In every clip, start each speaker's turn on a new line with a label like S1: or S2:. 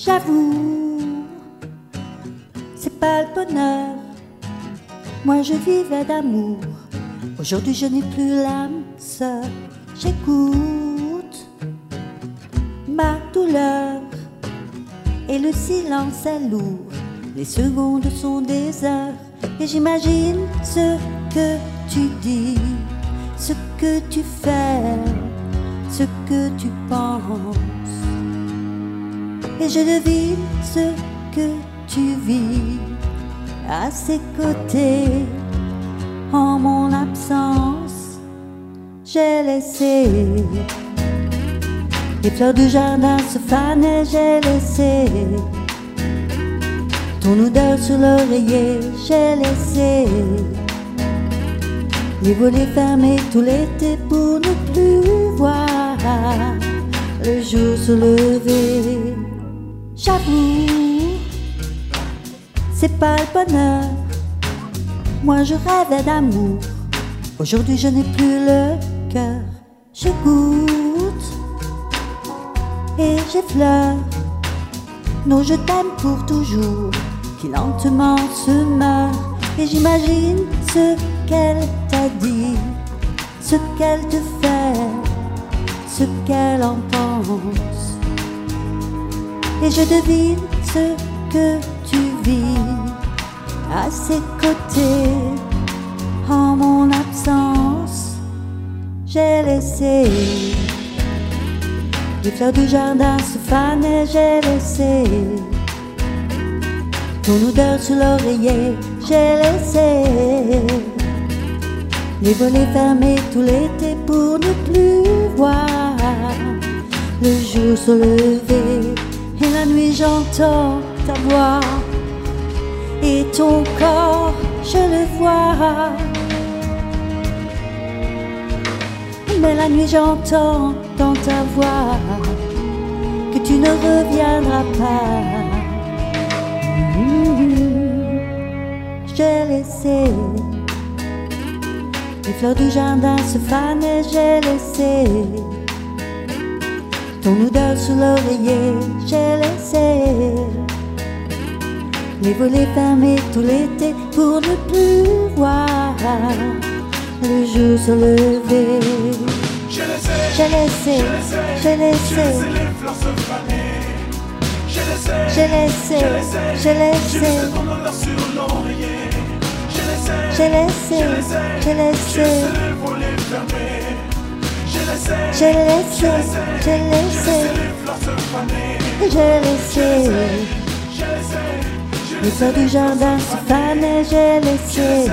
S1: J'avoue, c'est pas le bonheur. Moi je vivais d'amour. Aujourd'hui je n'ai plus l'âme sœur. J'écoute ma douleur et le silence est lourd. Les secondes sont des heures et j'imagine ce que tu dis, ce que tu fais, ce que tu penses. Et je devine ce que tu vis à ses côtés. En mon absence, j'ai laissé les fleurs du jardin se faner. J'ai laissé ton odeur sur l'oreiller. J'ai laissé les volets fermés tout l'été pour ne plus voir le jour se lever. J'avoue, c'est pas le bonheur. Moi je rêvais d'amour. Aujourd'hui je n'ai plus le cœur. Je goûte et j'effleure nos je t'aime pour toujours qui lentement se meurt. Et j'imagine ce qu'elle t'a dit, ce qu'elle te fait, ce qu'elle en pense. Et je devine ce que tu vis à ses côtés. En mon absence, j'ai laissé les fleurs du jardin se faner. J'ai laissé ton odeur sur l'oreiller. J'ai laissé les volets fermés tout l'été pour ne plus voir le jour se lever. Et la nuit j'entends ta voix et ton corps je le vois. Mais la nuit j'entends dans ta voix que tu ne reviendras pas. J'ai laissé les fleurs du jardin se faner. J'ai laissé ton odeur sur l'oreiller. J'ai laissé les volets fermés tout l'été pour ne plus voir le jour se lever. J'ai laissé les fleurs se faner. J'ai laissé ton odeur sur l'oreiller. J'ai laissé les volets fermés. J'ai laissé les fleurs se faner. J'ai laissé les fleurs du jardin se faner. J'ai laissé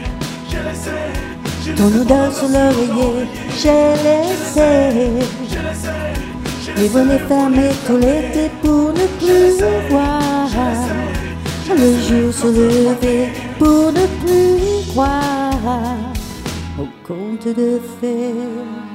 S1: ton odeur sur l'oreiller. J'ai laissé les volets fermés tout l'été pour ne plus voir le jour se lever. Pour ne plus croire au conte de fées.